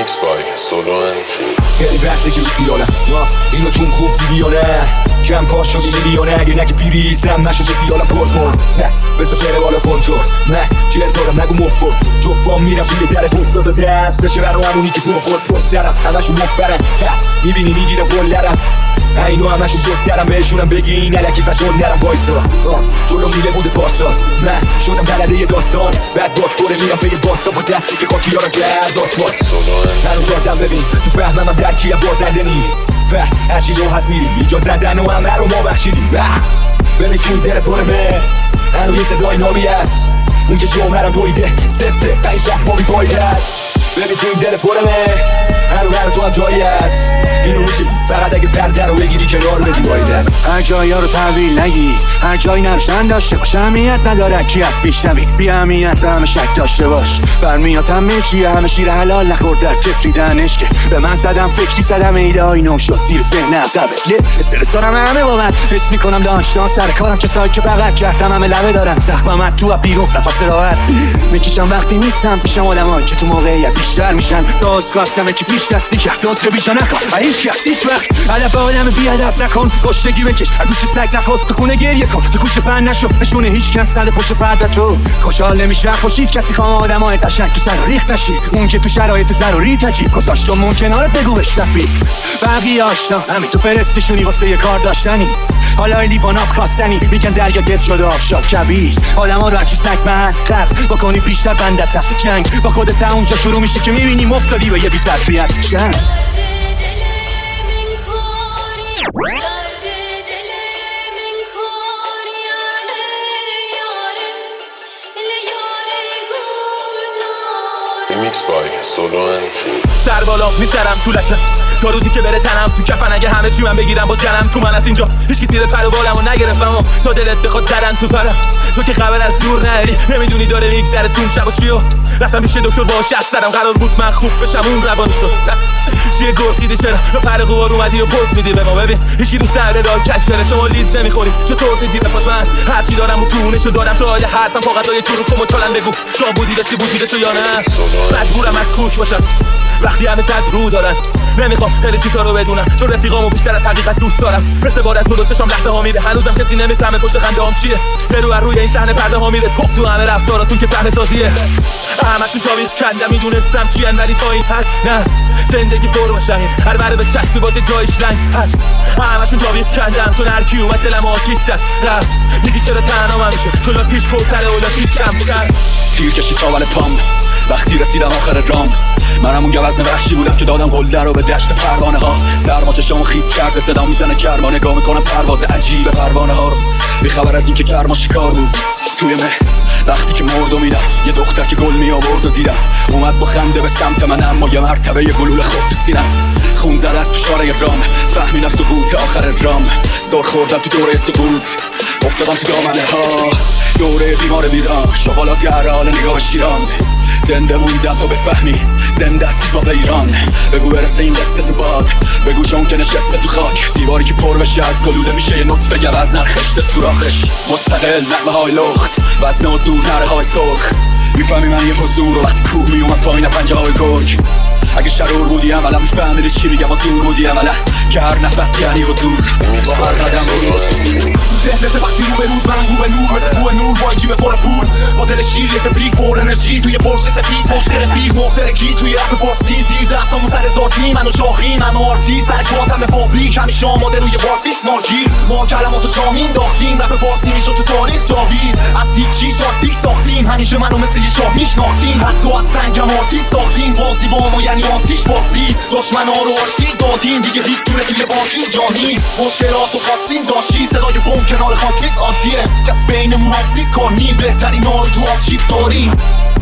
Remix by Solo and G. خیلی وقته که بیالم اینو تون خوب دیدی یا نه کم پا شدی میلیونه اگه نگی بیریزم نشده بیالم پر کن بذار بره بالا کنتور نه جر دارم نگو مفت جفام میرم توی در افتاده دست بشه برا همونی که بخور پر سرم همشون مفرم میبینی میگیرم بلرم اینو همشون بودترم بهشونم بگی این علکی بطور نرم بایسا جلو میله بوده پاسا نه شدم بلده یه داستان بعد باک بره میرم به یه باستا با دستی که خاکی یارم کرد آسفالت هنو تازم ببین تو فهمم هم درکیم بازنده نی هرچی رو هست میریم اینجا زدن و همه رو ما بخشیدیم ببین که اون در پارمه هنو یه صدای نامی هست اون که جامعرم دویده سفته قیش رفت ما بیفایی هست ببین تو این دل پرمه هر تو هم جایی هست اینو میشه فقط اگه پرده رو بگیری کنار بدی باید هست هر جایی ها رو تحویل نگی هر جایی نروشن داشته باش اهمیت نداره کی از پیش نوی بی اهمیت به همه شک داشته باش برمیاد همه چیه همه شیر حلال نخورد در تفریدن عشقه به من زدم فکری زدم ایده‌ای نو شد زیر ذهن قبله استرس دارم همه با من حس میکنم داشتان سر کارم کسایی که بغل کردم همه لبه دارن زخمم تو بیرون نفس راحت میکشم وقتی نیستم پیشم آدمایی که تو موقعیت بیشتر میشن داستگاستم که پیش دستی کرد داست رو بیجا نکن هیچ کس هیچ وقت علف آدم بیادب نکن گشتگی بکش گوش سگ نخور تو خونه گریه کن تو کوچه پن نشو نشونه هیچ کس صد پشت پرده تو خوشحال نمیشه خوشید کسی خوام آدمای قشنگ تو سر ریخت نشی اون که تو شرایط ضروری تجیب گذاشت و ممکنه بگو بهش رفیق بقیه آشنا همین تو فرستشونی واسه یه کار داشتنی حالا این لیوان آب خواستنی میگن دریا گرد شده آفشار کبیر آدما رو هرچی سگ من خلق بکنی بیشتر بندتم جنگ با خودت اونجا شروع میشه که میبینی مفتادی به یه بی ظرفیت جنگ Remix by Solo and G. سر بالا میسرم تو لکم تا روزی که بره تنم تو کفن اگه همه چی من بگیرم با جنم تو من از اینجا هیچ کی زیر پر و بالمو نگرفتم و تا دلت بخواد زدن تو پرم تو که خبر از دور نری نمیدونی داره میگذره تون شب و چیو رفتم پیش دکتر باش حرف زدم قرار بود من خوب بشم اون روانی شد چیه گرخیدی چرا رو پر قوار اومدی و پوز میدی به ما ببین هیچ کی رو سر راه کش بره شما لیز نمیخوری چه صورت زیر پاس من هر چی دارم و تونشو دارم شاید حرفم کاغذای چروک و چالن بگو شما بودی داشتی وجودشو یا نه مجبورم از کوک باشم وقتی همه صد رو دارن نمیخوام خیلی چیزا رو بدونم چون رفیقامو بیشتر از حقیقت دوست دارم مثل بارت تو چشام لحظه ها میره هنوزم کسی نمیفهمه پشت خنده هام چیه رو روی این صحنه پرده ها میره گفت تو همه رفتاراتون که صحنه سازیه همشون تاریخ کندم میدونستم چی ان ولی تا این حد نه زندگی فرم شهید هر بره به چسبی باز جایش رنگ هست همشون تاریخ کندم چون هر کی اومد دلم آتیش زد رفت میگی چرا تنها میشه چون پیش پرتره اولا پیش کمتر تیر کشید تاول پام وقتی رسیدم آخر رام منم اون گوزن وحشی بودم که دادم قله رو به دشت پروانه ها سرما چشامو خیس کرده صدا میزنه گرما نگاه میکنم پرواز عجیب پروانه ها رو بی خبر از این که گرما شکار بود توی مه وقتی که مرد و میدم یه دختر که گل می آورد و دیدم اومد با خنده به سمت من اما یه مرتبه یه گلوله خورد تو سینم خون زده از تو شاره رام فهمیدم سقوط آخر رام زور خوردم تو دوره سقوط افتادم تو دامنه ها دوره بیمار بیران شغالات گرال نگاه شیران زنده موندم تا بفهمی زنده است با ایران بگو برسه این قصه تو باد بگو چون که نشسته تو خاک دیواری که پر بشه از گلوله میشه یه نطفه گوز نرخشته سوراخش مستقل نغمه های لخت وزنه و زور نره های سرخ میفهمی من یه حضور و وقتی کوه میومد پایین پنجه های گرگ اگه شرور بودی عملا میفهمیدی چی میگم و زور بودی عملا که هر نفس یعنی حضور با هر قدم رو ذهنت وقتی رو به رود من رو به نور مثل کوه نور با جیب پر پول با دل شیر یه تبریک پر انرژی توی پرش سفید پشت رفیق مخترکی توی رپ پارسی زیر دستامون سر ذاتی منو شاخی منو آرتیست سر شاتم به فابریک همیشه آماده روی بارتیس مارگیر ما کلماتو جامین داختیم رپ پارسی میشد تو تاریخ جاوید از هیچی تاکتیک ساختیم همیشه منو مثل یه شاه میشناختیم حتی از سنگم آرتیست ساختیم بازی با ما یعنی آتیش بازی دشمنا رو آشتی دادیم دیگه هیچ جوره توی باقی جا نیست مشکلاتو خواستیم داشتی صدای بم کنار خاکریز عادیه کس بینمون حفظی کنیم بهترین ها رو تو آرشیو داریم